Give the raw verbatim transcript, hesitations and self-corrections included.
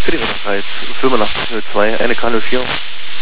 Für die Runde drei, fünfundachtzig null zwei, eine K null vier.